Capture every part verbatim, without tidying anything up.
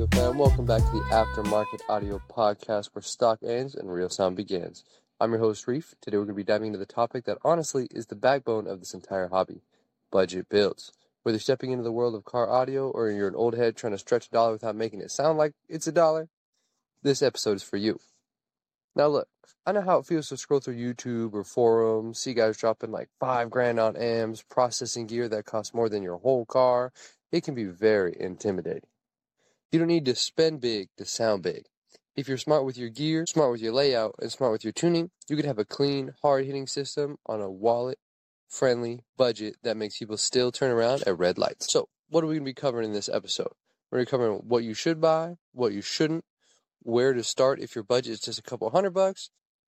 audio fan. Welcome back to the Aftermarket Audio Podcast, where stock ends and real sound begins. I'm your host, Reef. Today we're going to be diving into the topic that honestly is the backbone of this entire hobby, budget builds. Whether you're stepping into the world of car audio or you're an old head trying to stretch a dollar without making it sound like it's a dollar, this episode is for you. Now look, I know how it feels to scroll through YouTube or forums, see guys dropping like five grand on amps, processing gear that costs more than your whole car. It can be very intimidating. You don't need to spend big to sound big. If you're smart with your gear, smart with your layout, and smart with your tuning, you could have a clean, hard-hitting system on a wallet-friendly budget that makes people still turn around at red lights. So, what are we going to be covering in this episode? We're going to be covering what you should buy, what you shouldn't, where to start if your budget is just a couple hundred bucks,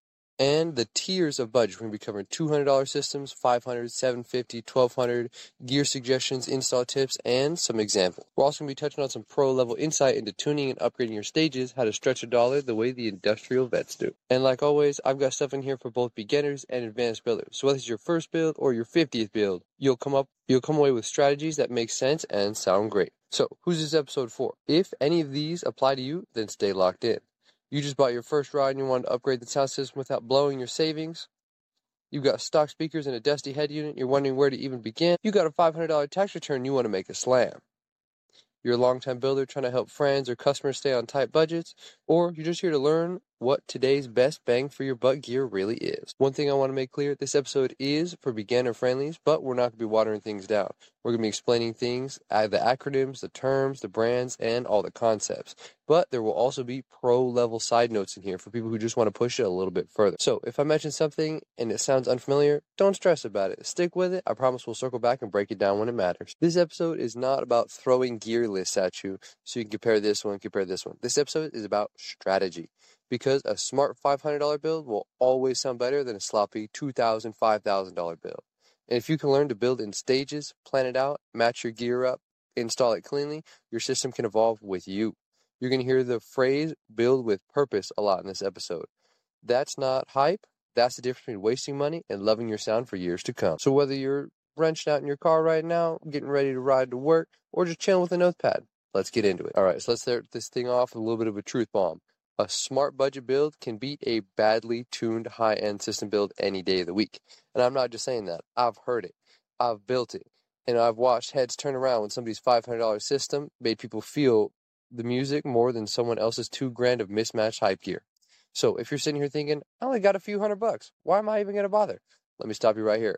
and the tiers of budget. We're going to be covering two hundred dollars systems, five hundred dollars, seven hundred fifty dollars, twelve hundred dollars, gear suggestions, install tips, and some examples. We're also going to be touching on some pro-level insight into tuning and upgrading your stages, how to stretch a dollar the way the industrial vets do. And like always, I've got stuff in here for both beginners and advanced builders. So whether it's your first build or your fiftieth build, you'll come up, you'll come away with strategies that make sense and sound great. So, who's this episode for? If any of these apply to you, then stay locked in. You just bought your first ride and you wanted to upgrade the sound system without blowing your savings. You've got stock speakers and a dusty head unit. You're wondering where to even begin. You got a five hundred dollars tax return you want to make a slam. You're a longtime builder trying to help friends or customers stay on tight budgets. Or you're just here to learn what today's best bang for your buck gear really is. One thing I want to make clear, this episode is for beginner friendlies, but we're not going to be watering things down. We're going to be explaining things, uh, the acronyms, the terms, the brands, and all the concepts. But there will also be pro-level side notes in here for people who just want to push it a little bit further. So if I mention something and it sounds unfamiliar, don't stress about it. Stick with it. I promise we'll circle back and break it down when it matters. This episode is not about throwing gear lists at you so you can compare this one, compare this one. This episode is about strategy. Because a smart five hundred dollars build will always sound better than a sloppy two thousand dollars, five thousand dollars build. And if you can learn to build in stages, plan it out, match your gear up, install it cleanly, your system can evolve with you. You're going to hear the phrase build with purpose a lot in this episode. That's not hype. That's the difference between wasting money and loving your sound for years to come. So whether you're wrenched out in your car right now, getting ready to ride to work, or just chilling with a notepad, let's get into it. All right, so let's start this thing off with a little bit of a truth bomb. A smart budget build can beat a badly tuned high-end system build any day of the week. And I'm not just saying that. I've heard it. I've built it. And I've watched heads turn around when somebody's five hundred dollars system made people feel the music more than someone else's two grand of mismatched hype gear. So if you're sitting here thinking, I only got a few hundred bucks, why am I even going to bother? Let me stop you right here.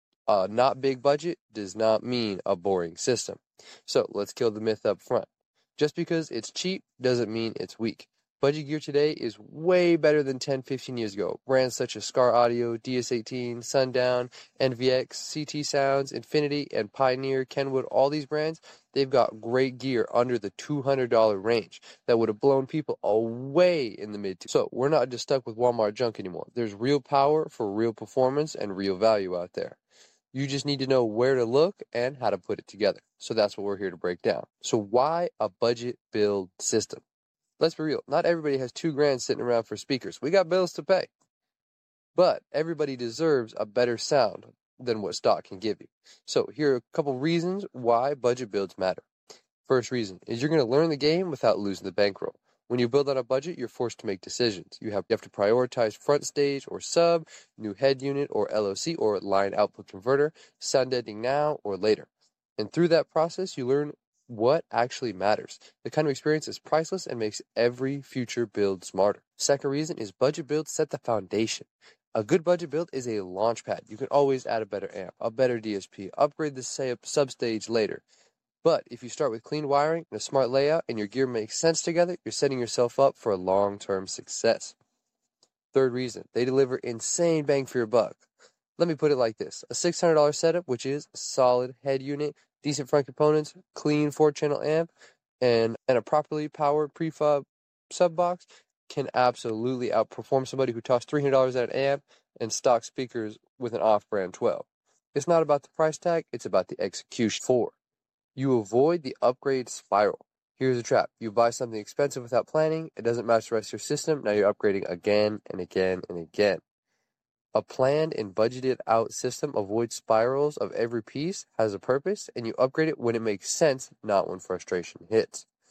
A not big budget does not mean a boring system. So let's kill the myth up front. Just because it's cheap doesn't mean it's weak. Budget gear today is way better than ten, fifteen years ago. Brands such as Scar Audio, D S eighteen, Sundown, N V X, C T Sounds, Infinity, and Pioneer, Kenwood, all these brands, they've got great gear under the two hundred dollars range that would have blown people away in the mid. So we're not just stuck with Walmart junk anymore. There's real power for real performance and real value out there. You just need to know where to look and how to put it together. So that's what we're here to break down. So why a budget build system? Let's be real. Not everybody has two grand sitting around for speakers. We got bills to pay. But everybody deserves a better sound than what stock can give you. So here are a couple reasons why budget builds matter. First reason is you're going to learn the game without losing the bankroll. When you build on a budget, you're forced to make decisions. You have, you have to prioritize front stage or sub, new head unit or L O C or line output converter, sound editing now or later. And through that process, you learn what actually matters. The kind of experience is priceless and makes every future build smarter. Second reason is budget builds set the foundation. A good budget build is a launch pad. You can always add a better amp, a better D S P, upgrade the substage later. But if you start with clean wiring and a smart layout and your gear makes sense together, you're setting yourself up for a long-term success. Third reason, they deliver insane bang for your buck. Let me put it like this. A six hundred dollars setup, which is a solid head unit, decent front components, clean four-channel amp, and, and a properly powered prefab sub box can absolutely outperform somebody who tossed three hundred dollars at an amp and stock speakers with an off-brand twelve. It's not about the price tag, it's about the execution. Four, you avoid the upgrade spiral. Here's a trap. You buy something expensive without planning, it doesn't match the rest of your system, now you're upgrading again and again and again. A planned and budgeted out system avoids spirals of every piece, has a purpose, and you upgrade it when it makes sense, not when frustration hits.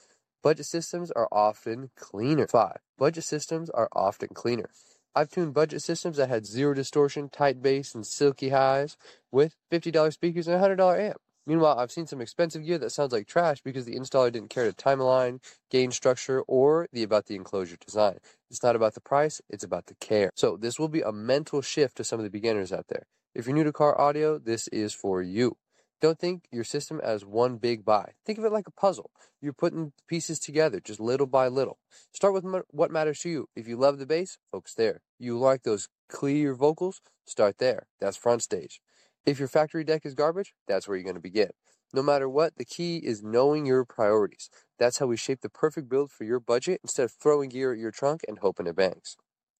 Budget systems are often cleaner. five. Budget systems are often cleaner. I've tuned budget systems that had zero distortion, tight bass, and silky highs with fifty dollars speakers and a one hundred dollars amp. Meanwhile, I've seen some expensive gear that sounds like trash because the installer didn't care to time align, gain structure, or the about the enclosure design. It's not about the price, it's about the care. So this will be a mental shift to some of the beginners out there. If you're new to car audio, this is for you. Don't think your system as one big buy. Think of it like a puzzle. You're putting pieces together just little by little. Start with what matters to you. If you love the bass, focus there. You like those clear vocals, start there. That's front stage. If your factory deck is garbage, that's where you're going to begin. No matter what, the key is knowing your priorities. That's how we shape the perfect build for your budget instead of throwing gear at your trunk and hoping it bangs.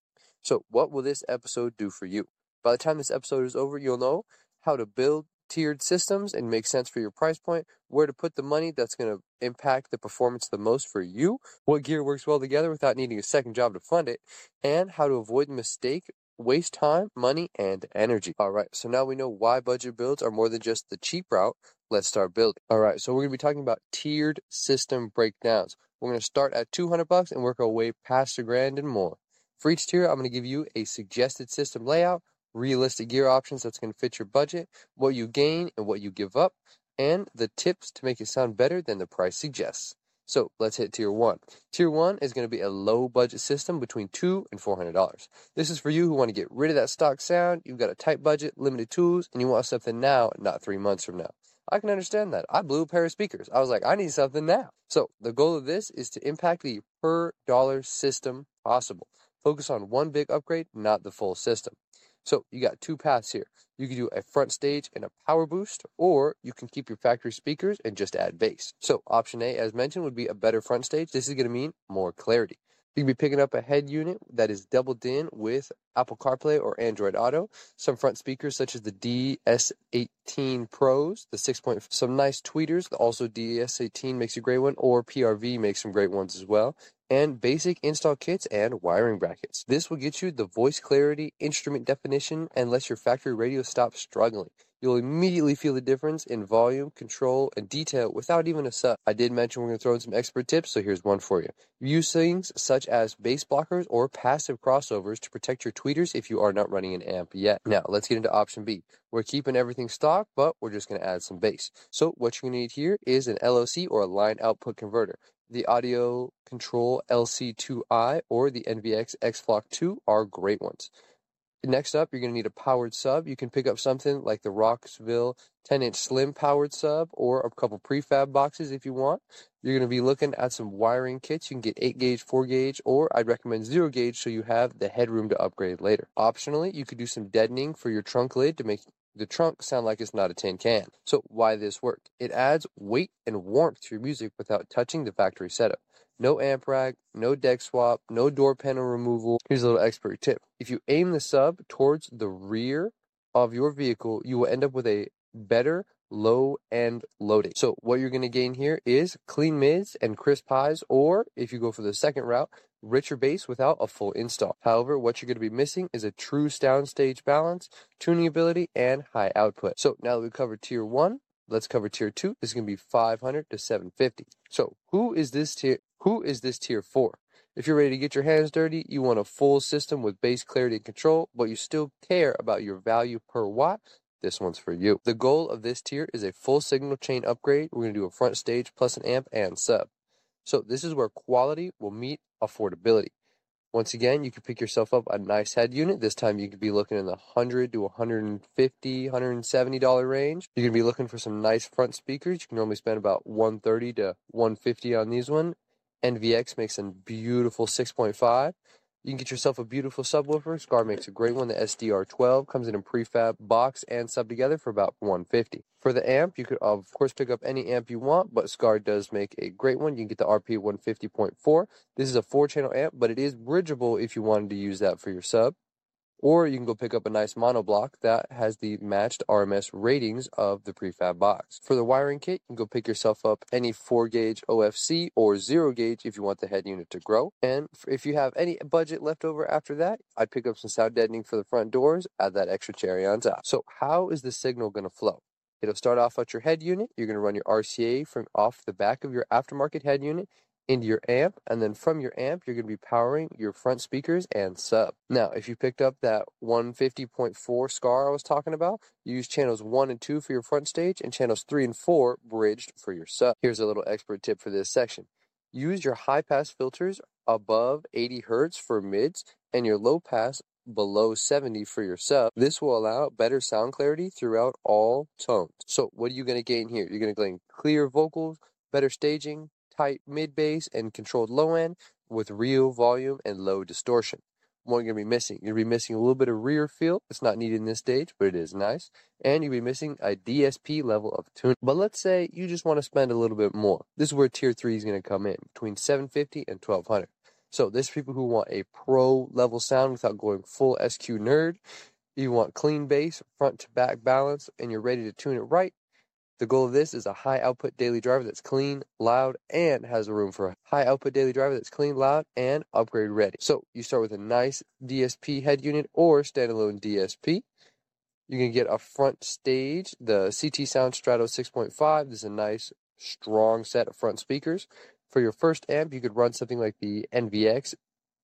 So what will this episode do for you? By the time this episode is over, you'll know how to build tiered systems and make sense for your price point, where to put the money that's going to impact the performance the most for you, what gear works well together without needing a second job to fund it, and how to avoid the mistake, waste time, money, and energy. All right, so now we know why budget builds are more than just the cheap route. Let's start building. All right, so we're going to be talking about tiered system breakdowns. We're going to start at two hundred bucks and work our way past a grand and more. For each tier, I'm going to give you a suggested system layout, realistic gear options that's going to fit your budget, what you gain and what you give up, and the tips to make it sound better than the price suggests. So let's hit tier one. Tier one is going to be a low budget system between two hundred and four hundred dollars. This is for you who want to get rid of that stock sound, you've got a tight budget, limited tools, and you want something now, not three months from now. I can understand that. I blew a pair of speakers. I was like, I need something now. So the goal of this is to impact the per dollar system possible. Focus on one big upgrade, not the full system. So you got two paths here. You can do a front stage and a power boost, or you can keep your factory speakers and just add bass. So option A, as mentioned, would be a better front stage. This is going to mean more clarity. You can be picking up a head unit that is doubled in with Apple CarPlay or Android Auto. Some front speakers such as the D S eighteen Pros, the six point, some nice tweeters. Also D S eighteen makes a great one, or P R V makes some great ones as well. And basic install kits and wiring brackets. This will get you the voice clarity, instrument definition, and let your factory radio stop struggling. You'll immediately feel the difference in volume, control, and detail without even a sub. I did mention we're going to throw in some expert tips, so here's one for you. Use things such as bass blockers or passive crossovers to protect your tweeters if you are not running an amp yet. Now, let's get into option B. We're keeping everything stock, but we're just going to add some bass. So what you're going to need here is an L O C or a line output converter. The Audio Control L C two i or the N V X X Flock two are great ones. Next up, you're going to need a powered sub. You can pick up something like the Roxville ten inch Slim powered sub or a couple prefab boxes if you want. You're going to be looking at some wiring kits. You can get eight gauge, four gauge, or I'd recommend zero gauge so you have the headroom to upgrade later. Optionally, you could do some deadening for your trunk lid to make the trunk sound like it's not a tin can. So why this work? It adds weight and warmth to your music without touching the factory setup. No amp rack, no deck swap, no door panel removal. Here's a little expert tip. If you aim the sub towards the rear of your vehicle, you will end up with a better low-end loading. So what you're going to gain here is clean mids and crisp highs, or if you go for the second route, richer bass without a full install. However, what you're going to be missing is a true soundstage balance, tuning ability, and high output. So now that we've covered tier one, let's cover tier two. This is going to be five hundred to seven fifty. So who is this tier? Who is this tier for? If you're ready to get your hands dirty, you want a full system with bass clarity and control, but you still care about your value per watt, this one's for you. The goal of this tier is a full signal chain upgrade. We're going to do a front stage plus an amp and sub. So this is where quality will meet affordability. Once again, you can pick yourself up a nice head unit. This time you could be looking in the one hundred to one fifty, one seventy dollars range. You're going to be looking for some nice front speakers. You can normally spend about one thirty to one fifty on these one. N V X makes a beautiful six point five. You can get yourself a beautiful subwoofer. Scar makes a great one. The S D R twelve comes in a prefab box and sub together for about one fifty. For the amp, you could of course pick up any amp you want, but Scar does make a great one. You can get the R P one fifty point four. This is a four channel amp, but it is bridgeable if you wanted to use that for your sub. Or you can go pick up a nice monoblock that has the matched R M S ratings of the prefab box. For the wiring kit, you can go pick yourself up any four gauge O F C or zero gauge if you want the head unit to grow. And if you have any budget left over after that, I'd pick up some sound deadening for the front doors, add that extra cherry on top. So how is the signal going to flow? It'll start off at your head unit. You're going to run your R C A from off the back of your aftermarket head unit into your amp, and then from your amp, you're going to be powering your front speakers and sub. Now, if you picked up that one fifty point four SCAR I was talking about, you use channels one and two for your front stage and channels three and four bridged for your sub. Here's a little expert tip for this section. Use your high-pass filters above eighty hertz for mids and your low-pass below seventy for your sub. This will allow better sound clarity throughout all tones. So what are you going to gain here? You're going to gain clear vocals, better staging, tight mid bass, and controlled low end with real volume and low distortion. What are you going to be missing? You're going to be missing a little bit of rear feel. It's not needed in this stage, but it is nice. And you'll be missing a D S P level of tuning. But let's say you just want to spend a little bit more. This is where tier three is going to come in, between seven fifty and twelve hundred. So this is people who want a pro level sound without going full S Q nerd. You want clean bass, front to back balance, and you're ready to tune it right. The goal of this is a high output daily driver that's clean, loud, and has room for a high output daily driver that's clean, loud, and upgrade ready. So you start with a nice D S P head unit or standalone D S P. You can get a front stage, the C T Sound Strato six point five. This is a nice, strong set of front speakers. For your first amp, you could run something like the N V X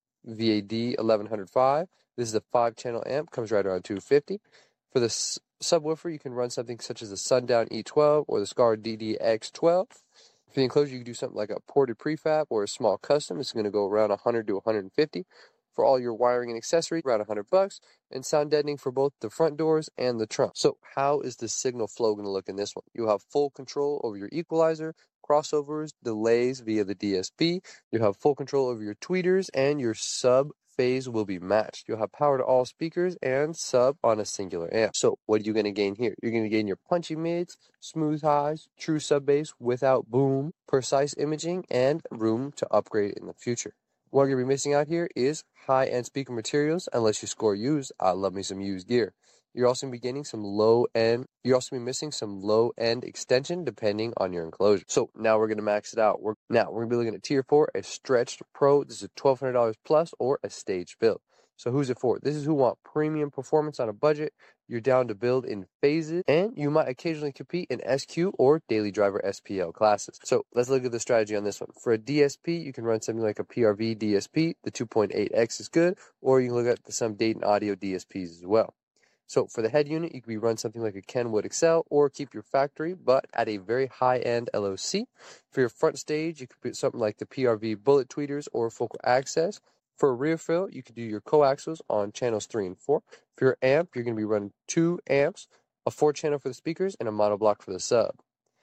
V A D eleven oh five. This is a five channel amp, comes right around two hundred fifty dollars. For the subwoofer, you can run something such as the Sundown E twelve or the SCAR D D X twelve. For the enclosure, you can do something like a ported prefab or a small custom. It's going to go around one hundred to one hundred fifty. For all your wiring and accessories, around one hundred bucks, and sound deadening for both the front doors and the trunk. So how is the signal flow going to look in this one? You have full control over your equalizer, crossovers, delays via the D S P. You have full control over your tweeters, and your sub phase will be matched. You'll have power to all speakers and sub on a singular amp. So what are you going to gain here? You're going to gain your punchy mids, smooth highs, true sub bass without boom, precise imaging, and room to upgrade in the future. What you're going to be missing out here is high-end speaker materials, unless you score used. I love me some used gear. You're also going to be getting some low-end, you're also going to be missing some low-end extension depending on your enclosure. So now we're going to max it out. We're, now we're going to be looking at tier four, a stretched pro. This is twelve hundred dollars plus, or a staged build. So who's it for? This is who want premium performance on a budget. You're down to build in phases, and you might occasionally compete in S Q or daily driver S P L classes. So let's look at the strategy on this one. For a D S P, you can run something like a P R V D S P. The two point eight X is good, or you can look at the, some Dayton Audio D S Ps as well. So for the head unit, you can be run something like a Kenwood Excel, or keep your factory, but at a very high-end L O C. For your front stage, you could put something like the P R V Bullet Tweeters or Focal Access. For a rear fill, you can do your coaxials on channels three and four. For your amp, you're going to be running two amps, a four channel for the speakers, and a monoblock for the sub.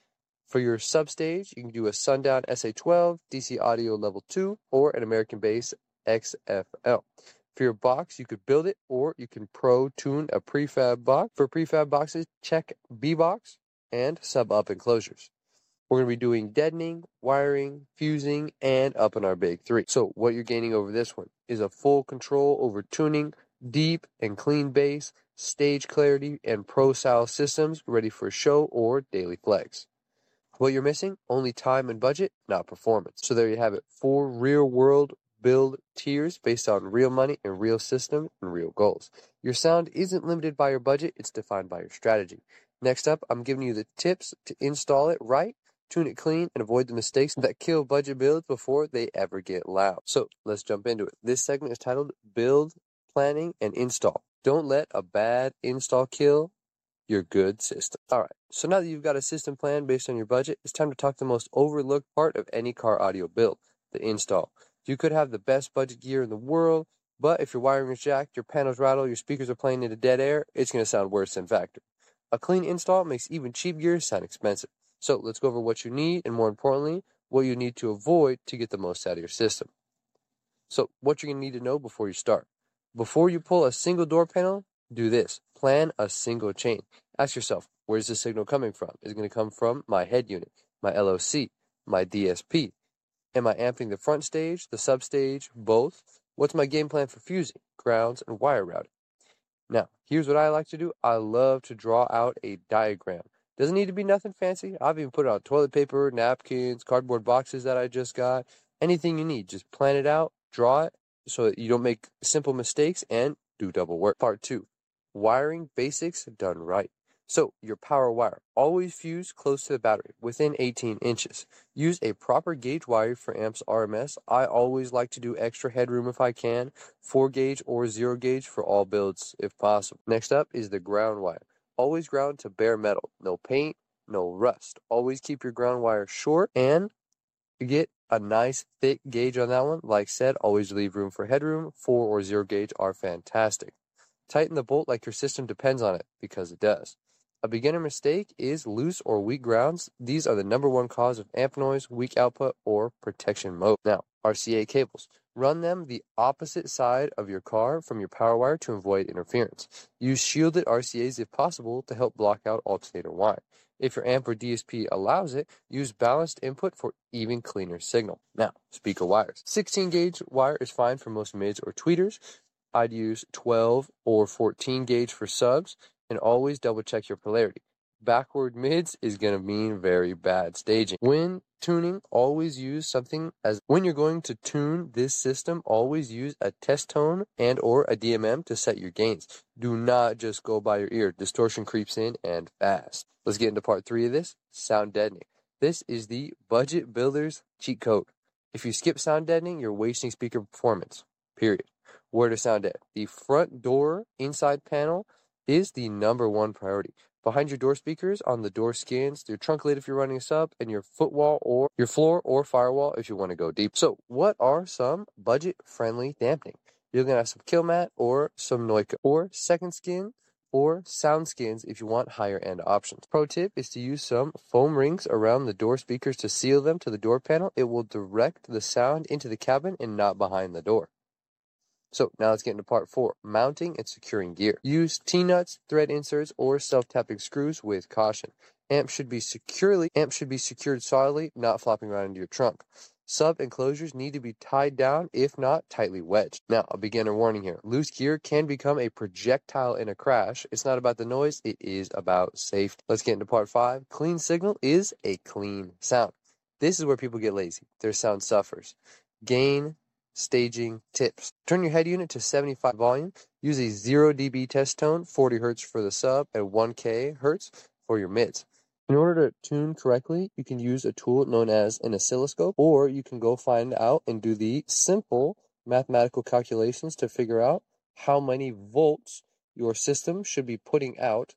For your sub stage, you can do a Sundown S A twelve, D C Audio Level two, or an American Bass X F L. For your box, you could build it, or you can pro tune a prefab box. For prefab boxes, check B-Box and sub-up enclosures. We're going to be doing deadening, wiring, fusing, and up in our big three. So what you're gaining over this one is a full control over tuning, deep and clean bass, stage clarity, and pro-style systems ready for show or daily flex. What you're missing? Only time and budget, not performance. So there you have it. Four real-world build tiers based on real money and real system and real goals. Your sound isn't limited by your budget, it's defined by your strategy. Next up, I'm giving you the tips to install it right, tune it clean, and avoid the mistakes that kill budget builds before they ever get loud. So let's jump into it. This segment is titled Build, Planning, and Install. Don't let a bad install kill your good system. All right, so now that you've got a system plan based on your budget, it's time to talk the most overlooked part of any car audio build, the install. You could have the best budget gear in the world, but if your wiring is jacked, your panels rattle, your speakers are playing into dead air, it's going to sound worse than factory. A clean install makes even cheap gear sound expensive. So let's go over what you need, and more importantly, what you need to avoid to get the most out of your system. So what you're going to need to know before you start. Before you pull a single door panel, do this. Plan a single chain. Ask yourself, where's the signal coming from? Is it going to come from my head unit, my L O C, my D S P? Am I amping the front stage, the sub stage, both? What's my game plan for fusing, grounds, and wire routing? Now, here's what I like to do. I love to draw out a diagram. Doesn't need to be nothing fancy. I've even put it on toilet paper, napkins, cardboard boxes that I just got. Anything you need, just plan it out, draw it, so that you don't make simple mistakes and do double work. Part two, wiring basics done right. So, your power wire, always fuse close to the battery, within eighteen inches. Use a proper gauge wire for amps R M S. I always like to do extra headroom if I can, four gauge or zero gauge for all builds if possible. Next up is the ground wire. Always ground to bare metal, no paint, no rust. Always keep your ground wire short and get a nice thick gauge on that one. Like said, always leave room for headroom. four or zero gauge are fantastic. Tighten the bolt like your system depends on it, because it does. A beginner mistake is loose or weak grounds. These are the number one cause of amp noise, weak output, or protection mode. Now, R C A cables. Run them the opposite side of your car from your power wire to avoid interference. Use shielded R C As if possible to help block out alternator wire. If your amp or D S P allows it, use balanced input for even cleaner signal. Now, speaker wires. sixteen gauge wire is fine for most mids or tweeters. I'd use twelve or fourteen gauge for subs, and always double check your polarity. Backward mids is going to mean very bad staging. When tuning, always use something as when you're going to tune this system, always use a test tone and or a D M M to set your gains. Do not just go by your ear. Distortion creeps in and fast. Let's get into part three of this, sound deadening. This is the budget builder's cheat code. If you skip sound deadening, you're wasting speaker performance, period. Where to sound dead? The front door inside panel is the number one priority. Behind your door speakers, on the door skins, your trunk lid if you're running a sub, and your footwall or your floor or firewall if you want to go deep. So what are some budget-friendly dampening? You're going to have some Killmat or some Noica or second skin or sound skins if you want higher end options. Pro tip is to use some foam rings around the door speakers to seal them to the door panel. It will direct the sound into the cabin and not behind the door. So now let's get into part four, mounting and securing gear. Use T-nuts, thread inserts, or self-tapping screws with caution. Amp should be securely, amp should be secured solidly, not flopping around into your trunk. Sub enclosures need to be tied down, if not tightly wedged. Now, a beginner warning here. Loose gear can become a projectile in a crash. It's not about the noise, it is about safety. Let's get into part five. Clean signal is a clean sound. This is where people get lazy. Their sound suffers. Gain, staging tips. Turn your head unit to seventy-five volume. Use a zero D B test tone, forty hertz for the sub, and one K hertz for your mids. In order to tune correctly, you can use a tool known as an oscilloscope, or you can go find out and do the simple mathematical calculations to figure out how many volts your system should be putting out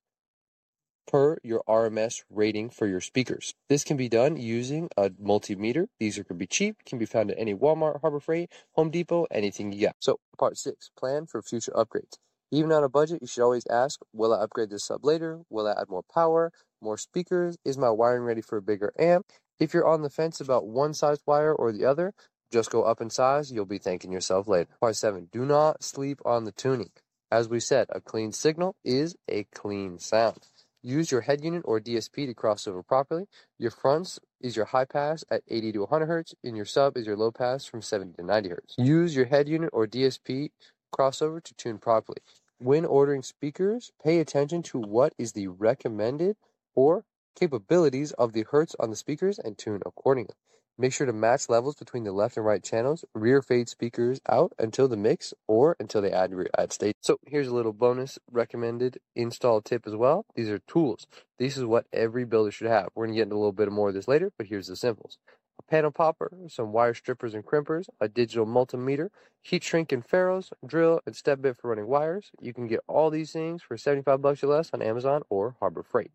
per your R M S rating for your speakers. This can be done using a multimeter. These are, can be cheap, can be found at any Walmart, Harbor Freight, Home Depot, anything you got. So, part six, plan for future upgrades. Even on a budget, you should always ask, will I upgrade this sub later? Will I add more power, more speakers? Is my wiring ready for a bigger amp? If you're on the fence about one size wire or the other, just go up in size, you'll be thanking yourself later. Part seven, do not sleep on the tuning. As we said, a clean signal is a clean sound. Use your head unit or D S P to cross over properly. Your fronts is your high pass at eighty to one hundred hertz, and your sub is your low pass from seventy to ninety hertz. Use your head unit or D S P crossover to tune properly. When ordering speakers, pay attention to what is the recommended or capabilities of the hertz on the speakers and tune accordingly. Make sure to match levels between the left and right channels. Rear fade speakers out until the mix or until they add rear add stage. So here's a little bonus recommended install tip as well. These are tools. This is what every builder should have. We're going to get into a little bit more of this later, but here's the simples. A panel popper, some wire strippers and crimpers, a digital multimeter, heat shrink and ferrules, drill, and step bit for running wires. You can get all these things for seventy-five bucks or less on Amazon or Harbor Freight.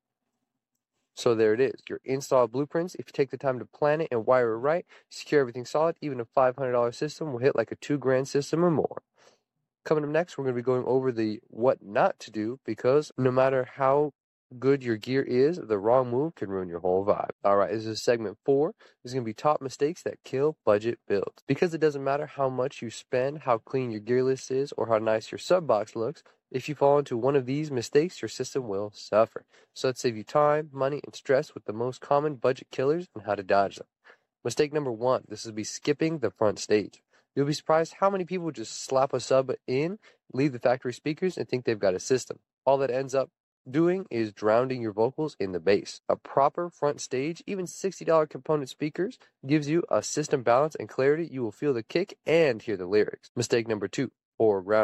So there it is, your install blueprints. If you take the time to plan it and wire it right, secure everything solid, even a five hundred dollar system will hit like a two grand system or more. Coming up next, we're going to be going over the what not to do, because no matter how good your gear is, the wrong move can ruin your whole vibe. All right, this is segment four. This is going to be top mistakes that kill budget builds. Because it doesn't matter how much you spend, how clean your gear list is, or how nice your sub box looks, if you fall into one of these mistakes, your system will suffer. So let's save you time, money, and stress with the most common budget killers and how to dodge them. Mistake number one, this will be skipping the front stage. You'll be surprised how many people just slap a sub in, leave the factory speakers, and think they've got a system. All that ends up doing is drowning your vocals in the bass. A proper front stage, even sixty dollar component speakers, gives you a system balance and clarity. You will feel the kick and hear the lyrics. Mistake number two, poor grounding.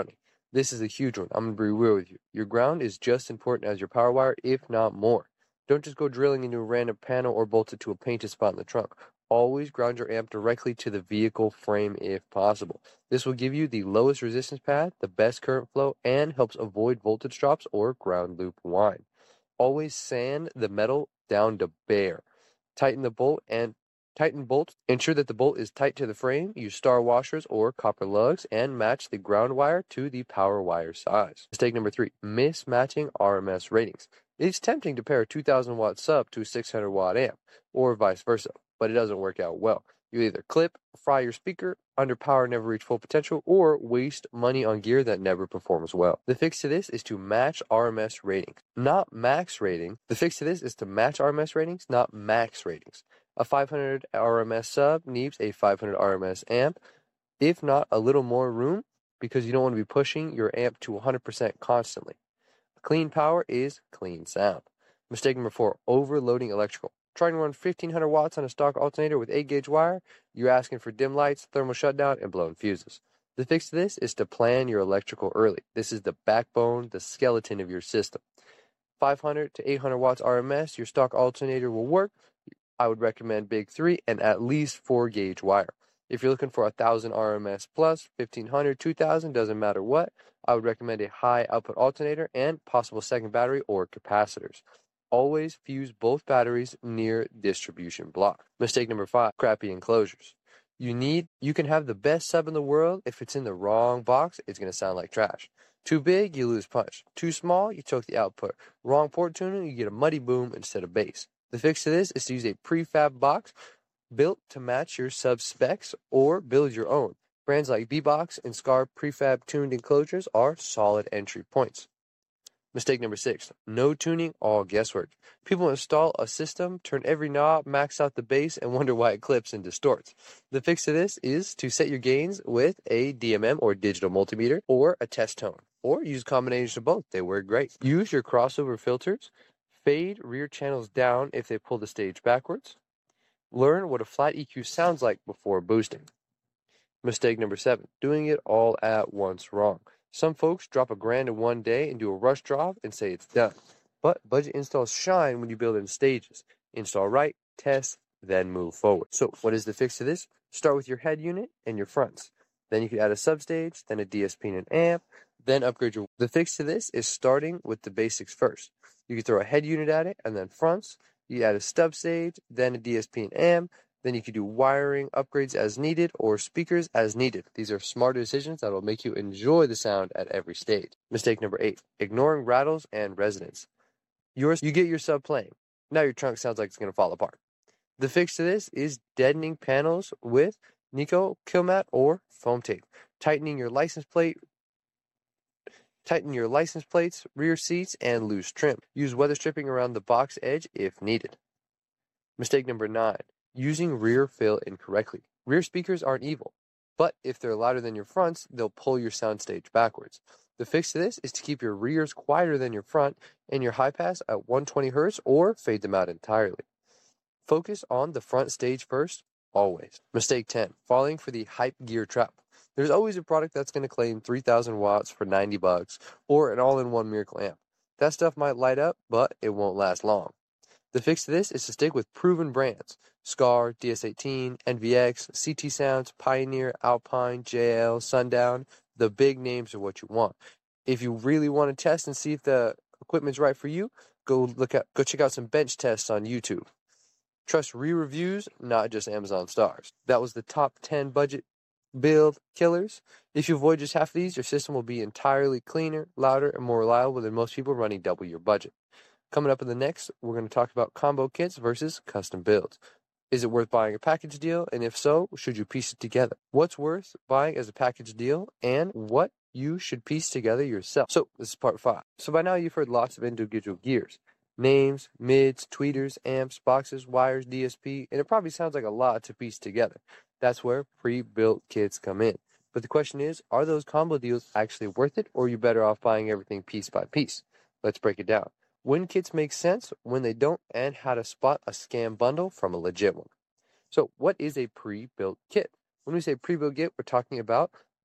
This is a huge one. I'm going to be real with you. Your ground is just as important as your power wire, if not more. Don't just go drilling into a random panel or bolt it to a painted spot in the trunk. Always ground your amp directly to the vehicle frame if possible. This will give you the lowest resistance path, the best current flow, and helps avoid voltage drops or ground loop whine. Always sand the metal down to bare. Tighten the bolt and tighten bolts. Ensure that the bolt is tight to the frame. Use star washers or copper lugs and match the ground wire to the power wire size. Mistake number three, mismatching R M S ratings. It's tempting to pair a two thousand watt sub to a six hundred watt amp or vice versa, but it doesn't work out well. You either clip, fry your speaker, underpower, never reach full potential, or waste money on gear that never performs well. The fix to this is to match R M S ratings, not max rating. The fix to this is to match R M S ratings, not max ratings. A five hundred R M S sub needs a five hundred R M S amp, if not a little more room, because you don't want to be pushing your amp to one hundred percent constantly. Clean power is clean sound. Mistake number four, overloading electrical. Trying to run fifteen hundred watts on a stock alternator with eight gauge wire, you're asking for dim lights, thermal shutdown, and blown fuses. The fix to this is to plan your electrical early. This is the backbone, the skeleton of your system. five hundred to eight hundred watts R M S, your stock alternator will work. I would recommend Big three and at least four gauge wire. If you're looking for one thousand R M S plus, fifteen hundred, two thousand, doesn't matter what, I would recommend a high output alternator and possible second battery or capacitors. Always fuse both batteries near distribution block. Mistake number five, crappy enclosures. You need, you can have the best sub in the world. If it's in the wrong box, it's going to sound like trash. Too big, you lose punch. Too small, you choke the output. Wrong port tuning, you get a muddy boom instead of bass. The fix to this is to use a prefab box built to match your sub specs or build your own. Brands like B-Box and Scar prefab tuned enclosures are solid entry points. Mistake number six, no tuning, all guesswork. People install a system, turn every knob, max out the bass, and wonder why it clips and distorts. The fix to this is to set your gains with a D M M or digital multimeter or a test tone, or use a combination of both. They work great. Use your crossover filters. Fade rear channels down if they pull the stage backwards. Learn what a flat E Q sounds like before boosting. Mistake number seven, doing it all at once wrong. Some folks drop a grand in one day and do a rush drop and say it's done. But budget installs shine when you build in stages. Install right, test, then move forward. So what is the fix to this? Start with your head unit and your fronts. Then you can add a substage, then a D S P and an amp, then upgrade your... The fix to this is starting with the basics first. You can throw a head unit at it and then fronts. You add a stub stage, then a D S P and amp. Then you can do wiring upgrades as needed or speakers as needed. These are smart decisions that will make you enjoy the sound at every stage. Mistake number eight, ignoring rattles and resonance. Yours, you get your sub playing. Now your trunk sounds like it's going to fall apart. The fix to this is deadening panels with Nico, Killmat, or foam tape. Tightening your license plate Tighten your license plates, rear seats, and loose trim. Use weather stripping around the box edge if needed. Mistake number nine, using rear fill incorrectly. Rear speakers aren't evil, but if they're louder than your fronts, they'll pull your soundstage backwards. The fix to this is to keep your rears quieter than your front and your high pass at one hundred twenty hertz or fade them out entirely. Focus on the front stage first, always. Mistake ten, falling for the hype gear trap. There's always a product that's going to claim three thousand watts for ninety bucks or an all-in-one miracle amp. That stuff might light up, but it won't last long. The fix to this is to stick with proven brands. Scar, D S eighteen, N V X, C T Sounds, Pioneer, Alpine, J L, Sundown. The big names are what you want. If you really want to test and see if the equipment's right for you, go look at, go check out some bench tests on YouTube. Trust re-reviews, not just Amazon stars. That was the top ten budget build killers. If you avoid just half of these, your system will be entirely cleaner, louder, and more reliable than most people running double your budget. Coming up in the next, we're going to talk about combo kits versus custom builds. Is it worth buying a package deal? And if so, should you piece it together? What's worth buying as a package deal and what you should piece together yourself? So this is part five. So by now you've heard lots of individual gears. Names, mids, tweeters, amps, boxes, wires, D S P, and it probably sounds like a lot to piece together. That's where pre-built kits come in. But the question is, are those combo deals actually worth it, or are you better off buying everything piece by piece? Let's break it down. When kits make sense, when they don't, and how to spot a scam bundle from a legit one. So what is a pre-built kit? When we say pre-built kit, we're talking about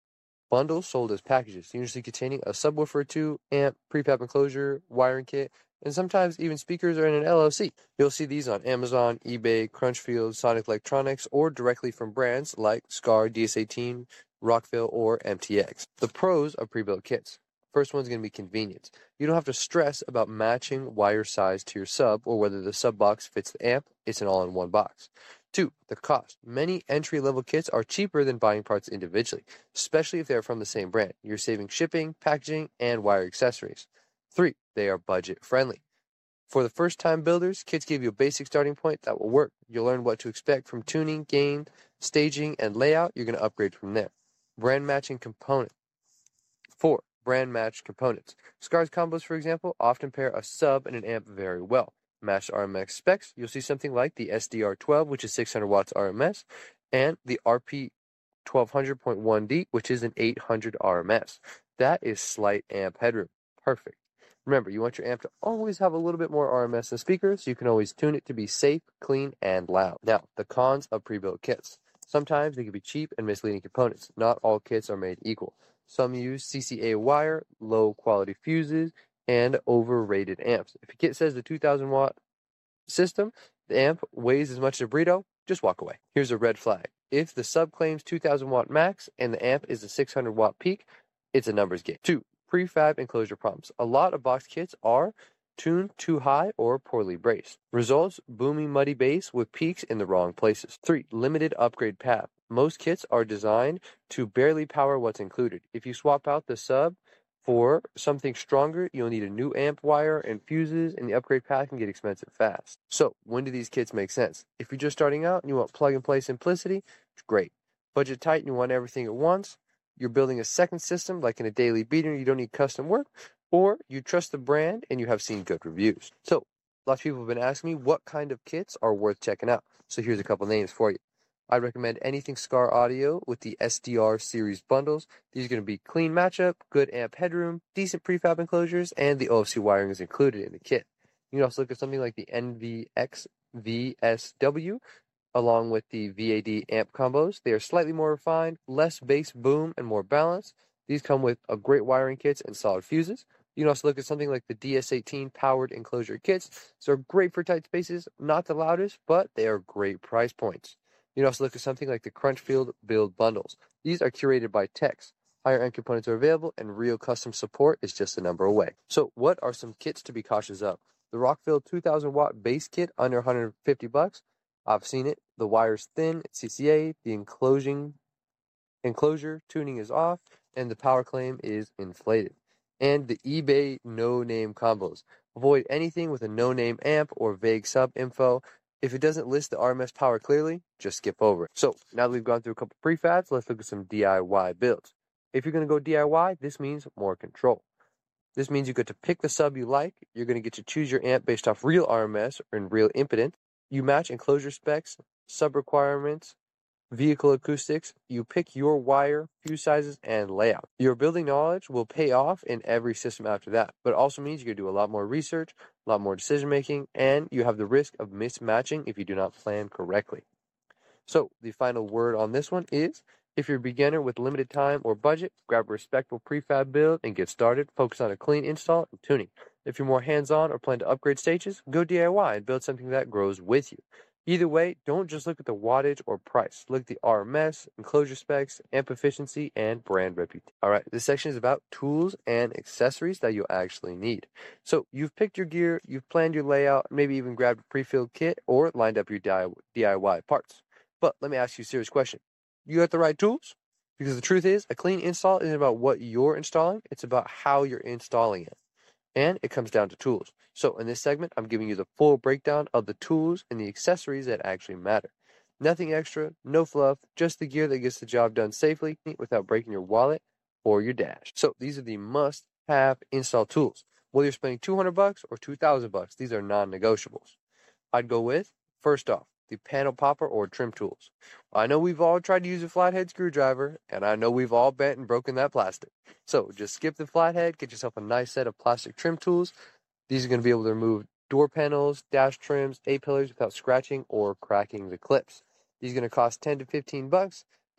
Bundles sold as packages, usually containing a subwoofer or two, amp, prefab enclosure, wiring kit, and sometimes even speakers are in an L L C. You'll see these on Amazon, eBay, Crunchfield, Sonic Electronics, or directly from brands like Scar, D S eighteen, Rockville, or M T X. The pros of pre-built kits. First one's going to be convenience. You don't have to stress about matching wire size to your sub or whether the sub box fits the amp. It's an all-in-one box. Two, the cost. Many entry-level kits are cheaper than buying parts individually, especially if they are from the same brand. You're saving shipping, packaging, and wire accessories. Three, they are budget-friendly. For the first-time builders, kits give you a basic starting point that will work. You'll learn what to expect from tuning, gain, staging, and layout. You're going to upgrade from there. Brand matching component. Four, brand matched components. Scar's combos, for example, often pair a sub and an amp very well. Matched R M S specs, you'll see something like the S D R twelve, which is six hundred watts R M S, and the R P twelve hundred point one D, which is an eight hundred R M S. That is slight amp headroom. Perfect. Remember, you want your amp to always have a little bit more R M S than speakers, so you can always tune it to be safe, clean, and loud. Now, the cons of pre-built kits. Sometimes they can be cheap and misleading components. Not all kits are made equal. Some use C C A wire, low quality fuses, and overrated amps. If your kit says the two thousand watt system, the amp weighs as much as a burrito, just walk away. Here's a red flag. If the sub claims two thousand watt max and the amp is a six hundred watt peak, it's a numbers game. Two, prefab enclosure problems. A lot of box kits are tuned too high or poorly braced. Results, booming muddy bass with peaks in the wrong places. Three, limited upgrade path. Most kits are designed to barely power what's included. If you swap out the sub for something stronger, you'll need a new amp wire and fuses, and the upgrade path can get expensive fast. So, when do these kits make sense? If you're just starting out and you want plug-and-play simplicity, it's great. Budget tight and you want everything at once, you're building a second system like in a daily beater, you don't need custom work, or you trust the brand and you have seen good reviews. So, lots of people have been asking me what kind of kits are worth checking out. So here's a couple names for you. I'd recommend anything Scar Audio with the S D R series bundles. These are going to be clean matchup, good amp headroom, decent prefab enclosures, and the O F C wiring is included in the kit. You can also look at something like the N V X V S W along with the V A D amp combos. They are slightly more refined, less bass boom, and more balanced. These come with a great wiring kits and solid fuses. You can also look at something like the D S eighteen powered enclosure kits. So they're great for tight spaces, not the loudest, but they are great price points. You can also look at something like the Crunchfield build bundles. These are curated by techs. Higher end components are available, and real custom support is just a number away. So what are some kits to be cautious of? The Rockville two thousand watt base kit under one hundred fifty bucks. I've seen it. The wire's thin, it's C C A, the enclosing, enclosure tuning is off, and the power claim is inflated. And the eBay no-name combos. Avoid anything with a no-name amp or vague sub-info. If it doesn't list the R M S power clearly, just skip over it. So, now that we've gone through a couple prefabs, let's look at some D I Y builds. If you're going to go D I Y, this means more control. This means you get to pick the sub you like. You're going to get to choose your amp based off real R M S and real impedance. You match enclosure specs, sub requirements, vehicle acoustics. You pick your wire, fuse sizes, and layout. Your building knowledge will pay off in every system after that, but it also means you can do a lot more research, a lot more decision making, and you have the risk of mismatching if you do not plan correctly. So the final word on this one is, if you're a beginner with limited time or budget, grab a respectable prefab build and get started. Focus on a clean install and tuning. If you're more hands-on or plan to upgrade stages, go D I Y and build something that grows with you. Either way, don't just look at the wattage or price. Look at the R M S, enclosure specs, amp efficiency, and brand reputation. All right, this section is about tools and accessories that you'll actually need. So you've picked your gear, you've planned your layout, maybe even grabbed a pre-filled kit or lined up your D I Y parts. But let me ask you a serious question. You got the right tools? Because the truth is, a clean install isn't about what you're installing, it's about how you're installing it. And it comes down to tools. So in this segment, I'm giving you the full breakdown of the tools and the accessories that actually matter. Nothing extra, no fluff, just the gear that gets the job done safely without breaking your wallet or your dash. So these are the must-have install tools. Whether you're spending two hundred bucks or two thousand bucks, these are non-negotiables. I'd go with, first off, the panel popper or trim tools. I know we've all tried to use a flathead screwdriver, and I know we've all bent and broken that plastic. So just skip the flathead, get yourself a nice set of plastic trim tools. These are going to be able to remove door panels, dash trims, A-pillars without scratching or cracking the clips. These are going to cost ten to fifteen bucks,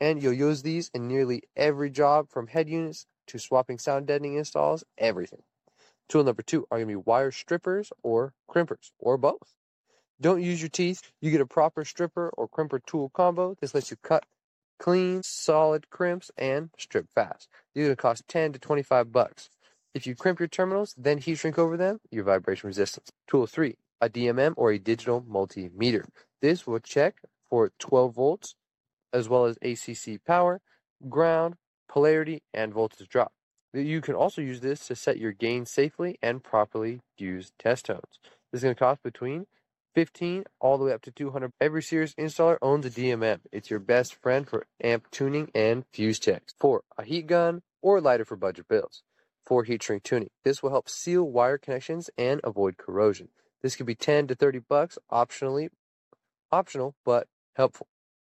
And you'll use these in nearly every job, from head units to swapping sound deadening installs, everything. Tool number two are going to be wire strippers or crimpers, or both. Don't use your teeth. You get a proper stripper or crimper tool combo. This lets you cut clean, solid crimps and strip fast. These are going to cost ten to twenty-five bucks. If you crimp your terminals, then heat shrink over them, your vibration resistance. Tool three, a D M M or a digital multimeter. This will check for twelve volts, as well as A C C power, ground, polarity, and voltage drop. You can also use this to set your gain safely and properly use test tones. This is going to cost between fifteen all the way up to two hundred. Every serious installer owns a D M M. It's your best friend for amp tuning and fuse checks. Four, a heat gun or lighter for budget bills. Four, heat shrink tuning. This will help seal wire connections and avoid corrosion. This could be ten to thirty bucks, optionally, optional, but helpful.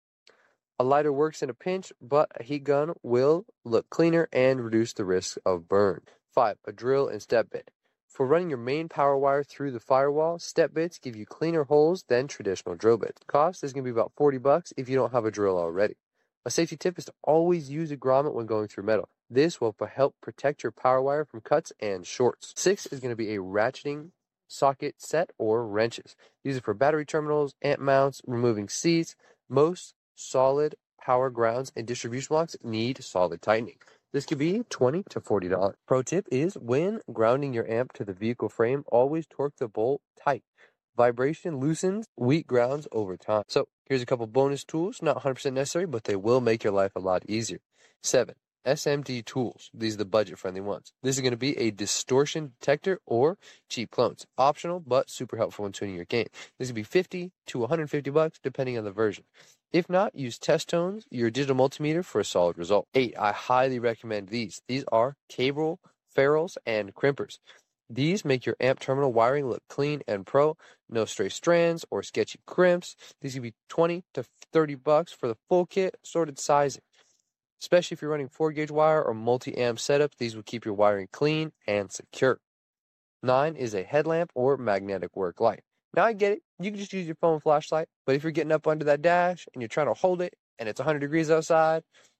A lighter works in a pinch, but a heat gun will look cleaner and reduce the risk of burn. Five, a drill and step bit. For running your main power wire through the firewall, step bits give you cleaner holes than traditional drill bits. Cost is going to be about forty bucks if you don't have a drill already. A safety tip is to always use a grommet when going through metal. This will help protect your power wire from cuts and shorts. Six is going to be a ratcheting socket set or wrenches. These are for battery terminals, amp mounts, removing seats. Most solid power grounds and distribution blocks need solid tightening. This could be twenty to forty dollars. Pro tip is, when grounding your amp to the vehicle frame, always torque the bolt tight. Vibration loosens weak grounds over time. So here's a couple bonus tools, not one hundred percent necessary, but they will make your life a lot easier. Seven, S M D tools. These are the budget-friendly ones. This is going to be a distortion detector or cheap clones. Optional, but super helpful when tuning your gain. This could be fifty to one hundred fifty bucks, depending on the version. If not, use test tones, your digital multimeter, for a solid result. Eight, I highly recommend these. These are cable ferrules and crimpers. These make your amp terminal wiring look clean and pro. No stray strands or sketchy crimps. These could be twenty to thirty bucks for the full kit, sorted sizing. Especially if you're running four gauge wire or multi-amp setups, these will keep your wiring clean and secure. Nine is a headlamp or magnetic work light. Now I get it, you can just use your phone flashlight, but if you're getting up under that dash and you're trying to hold it and it's one hundred degrees outside,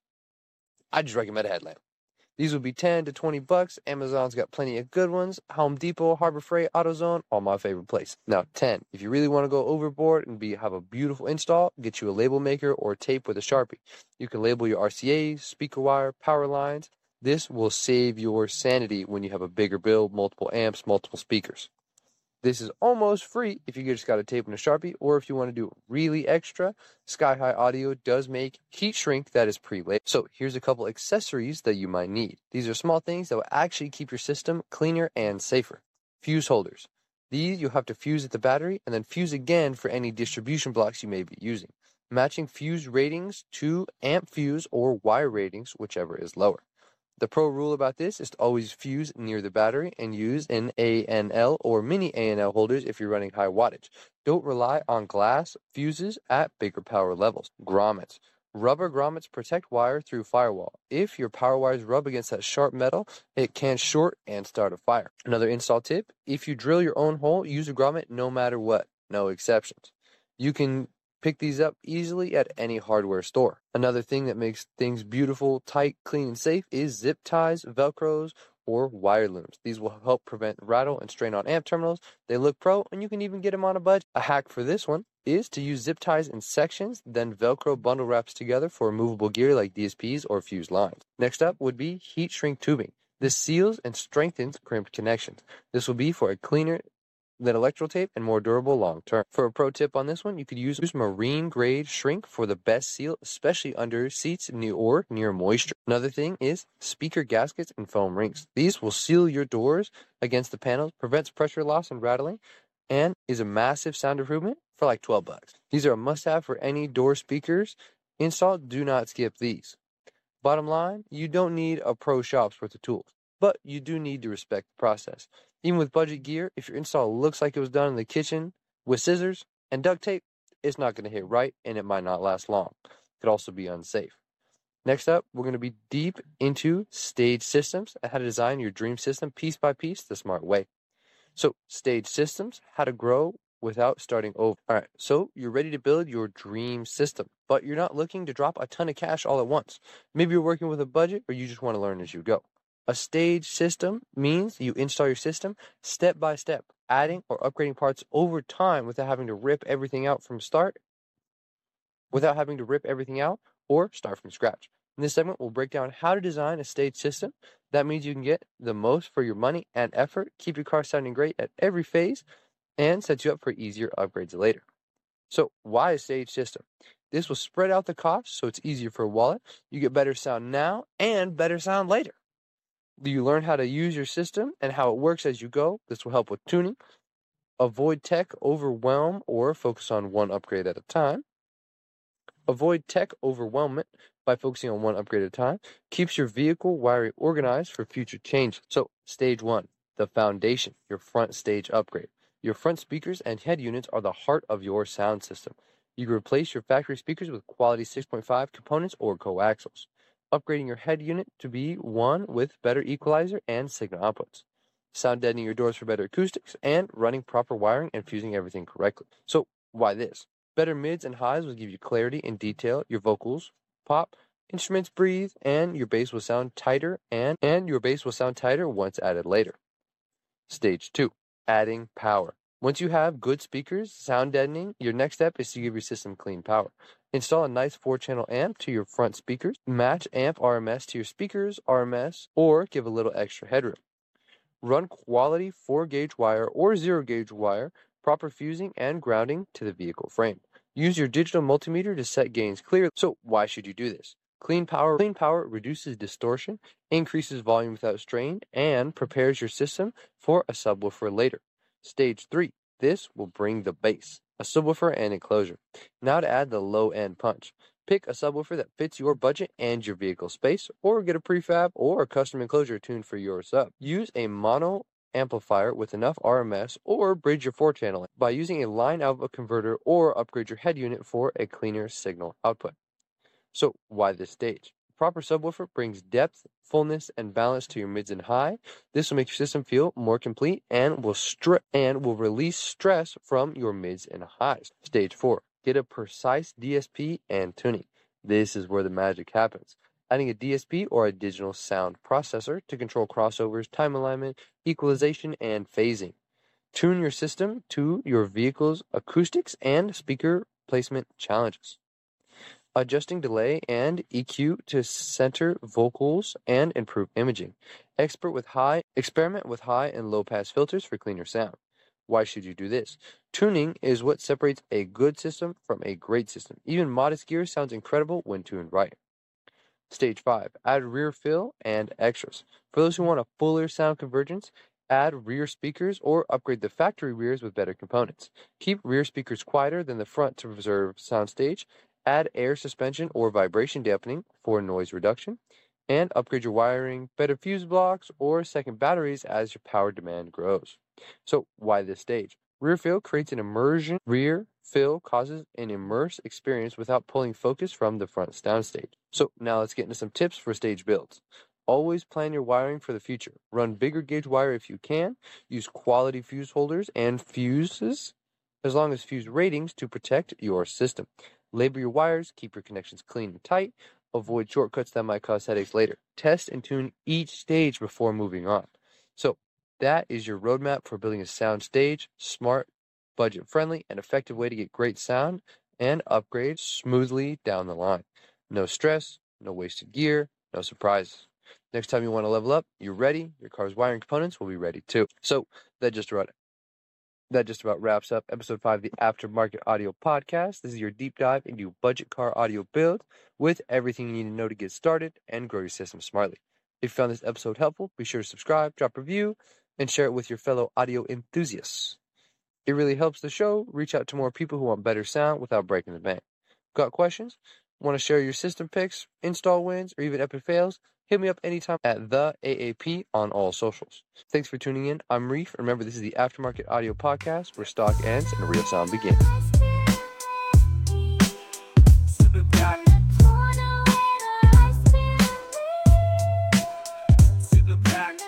I just recommend a headlamp. These will be ten to twenty bucks. Amazon's got plenty of good ones. Home Depot, Harbor Freight, AutoZone, all my favorite places. Now, ten, if you really want to go overboard and be have a beautiful install, get you a label maker or tape with a Sharpie. You can label your R C As, speaker wire, power lines. This will save your sanity when you have a bigger bill, multiple amps, multiple speakers. This is almost free if you just got a tape and a Sharpie, or if you want to do it really extra, Sky High Audio does make heat shrink that is pre-labeled. So here's a couple accessories that you might need. These are small things that will actually keep your system cleaner and safer. Fuse holders. These you'll have to fuse at the battery and then fuse again for any distribution blocks you may be using. Matching fuse ratings to amp fuse or wire ratings, whichever is lower. The pro rule about this is to always fuse near the battery and use an A N L or mini A N L holders if you're running high wattage. Don't rely on glass fuses at bigger power levels. Grommets. Rubber grommets protect wire through firewall. If your power wires rub against that sharp metal, it can short and start a fire. Another install tip, if you drill your own hole, use a grommet no matter what. No exceptions. You can pick these up easily at any hardware store. Another thing that makes things beautiful, tight, clean, and safe is zip ties, velcros, or wire looms. These will help prevent rattle and strain on amp terminals. They look pro, and you can even get them on a budget. A hack for this one is to use zip ties in sections, then velcro bundle wraps together for removable gear like D S Ps or fuse lines. Next up would be heat shrink tubing. This seals and strengthens crimped connections. This will be for a cleaner than electrical tape and more durable long term. For a pro tip on this one, you could use marine grade shrink for the best seal, especially under seats near or near moisture. Another thing is speaker gaskets and foam rings. These will seal your doors against the panels, prevents pressure loss and rattling, and is a massive sound improvement for like twelve bucks. These are a must have for any door speakers install. Do not skip these. Bottom line, you don't need a pro shop's worth of tools, but you do need to respect the process. Even with budget gear, if your install looks like it was done in the kitchen with scissors and duct tape, it's not going to hit right and it might not last long. It could also be unsafe. Next up, we're going to be deep into stage systems and how to design your dream system piece by piece the smart way. So, stage systems, how to grow without starting over. All right, so you're ready to build your dream system, but you're not looking to drop a ton of cash all at once. Maybe you're working with a budget, or you just want to learn as you go. A stage system means you install your system step by step, adding or upgrading parts over time without having to rip everything out from start, without having to rip everything out or start from scratch. In this segment, we'll break down how to design a stage system. That means you can get the most for your money and effort, keep your car sounding great at every phase, and set you up for easier upgrades later. So why a stage system? This will spread out the cost so it's easier for a wallet. You get better sound now and better sound later. You learn how to use your system and how it works as you go. This will help with tuning. Avoid tech overwhelm or focus on one upgrade at a time. Avoid tech overwhelmment by focusing on one upgrade at a time. Keeps your vehicle wiring organized for future changes. So stage one, the foundation, your front stage upgrade. Your front speakers and head units are the heart of your sound system. You can replace your factory speakers with quality six point five components or coaxials, upgrading your head unit to be one with better equalizer and signal outputs, sound deadening your doors for better acoustics, and running proper wiring and fusing everything correctly. So why this? Better mids and highs will give you clarity and detail. Your vocals pop, instruments breathe, and your bass will sound tighter and, and your bass will sound tighter once added later. Stage two, adding power. Once you have good speakers, sound deadening, your next step is to give your system clean power. Install a nice four-channel amp to your front speakers. Match amp R M S to your speakers, R M S, or give a little extra headroom. Run quality four-gauge wire or zero-gauge wire, proper fusing and grounding to the vehicle frame. Use your digital multimeter to set gains clearly. So why should you do this? Clean power, clean power reduces distortion, increases volume without strain, and prepares your system for a subwoofer later. Stage three. This will bring the bass, a subwoofer and enclosure. Now to add the low-end punch. Pick a subwoofer that fits your budget and your vehicle space, or get a prefab or a custom enclosure tuned for your sub. Use a mono amplifier with enough R M S or bridge your four-channel by using a line output converter or upgrade your head unit for a cleaner signal output. So why this stage? Proper subwoofer brings depth, fullness, and balance to your mids and high. This will make your system feel more complete and will stri- and will release stress from your mids and highs. Stage four. Get a precise D S P and tuning. This is where the magic happens. Adding a D S P or a digital sound processor to control crossovers, time alignment, equalization, and phasing. Tune your system to your vehicle's acoustics and speaker placement challenges. Adjusting delay and E Q to center vocals and improve imaging. Expert with high, experiment with high and low pass filters for cleaner sound. Why should you do this? Tuning is what separates a good system from a great system. Even modest gear sounds incredible when tuned right. Stage five. Add rear fill and extras. For those who want a fuller sound convergence, add rear speakers or upgrade the factory rears with better components. Keep rear speakers quieter than the front to preserve soundstage. Add air suspension or vibration dampening for noise reduction, and upgrade your wiring, better fuse blocks, or second batteries as your power demand grows. So why this stage? Rear fill creates an immersion. Rear fill causes an immersive experience without pulling focus from the front soundstage. So now let's get into some tips for stage builds. Always plan your wiring for the future. Run bigger gauge wire if you can. Use quality fuse holders and fuses, as long as fuse ratings, to protect your system. Label your wires, keep your connections clean and tight, avoid shortcuts that might cause headaches later. Test and tune each stage before moving on. So that is your roadmap for building a sound stage, smart, budget-friendly, and effective way to get great sound and upgrade smoothly down the line. No stress, no wasted gear, no surprises. Next time you want to level up, you're ready, your car's wiring components will be ready too. So that just about That just about wraps up episode five of the Aftermarket Audio Podcast. This is your deep dive into budget car audio build with everything you need to know to get started and grow your system smartly. If you found this episode helpful, be sure to subscribe, drop a review, and share it with your fellow audio enthusiasts. It really helps the show reach out to more people who want better sound without breaking the bank. Got questions? Want to share your system picks, install wins, or even epic fails? Hit me up anytime at the A A P on all socials. Thanks for tuning in. I'm Reef. Remember, this is the Aftermarket Audio Podcast, where stock ends and real sound begins. Back.